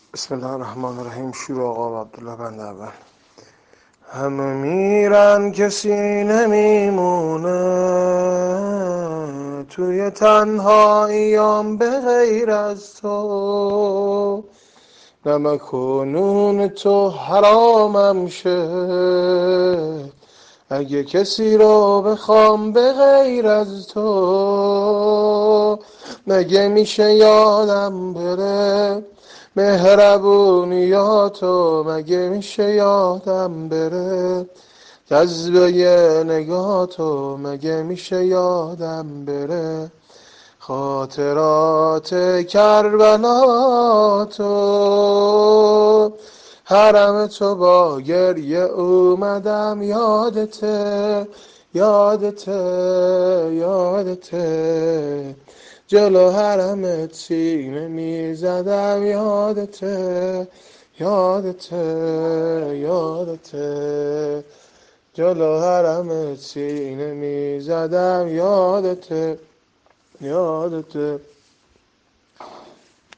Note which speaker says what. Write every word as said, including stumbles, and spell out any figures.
Speaker 1: بسم الله الرحمن الرحیم. شروع آقا عبدالله بنده اول. همه میرن کسی نمیمونه، توی تنهاییام به غیر از تو. نمک و نون تو حرامم شه، اگه کسی رو بخوام به غیر از تو. مگه میشه یادم بره مهربونیاتو، مگه میشه یادم بره جذبه نگاتو، مگه میشه یادم بره خاطرات کربلاتو. حرم تو با گریه اومدم، یادته یادته یادته، جلو حرمت سینه میزدم، یادته یادته یادته، جلو حرمت سینه میزدم، یادته یادته.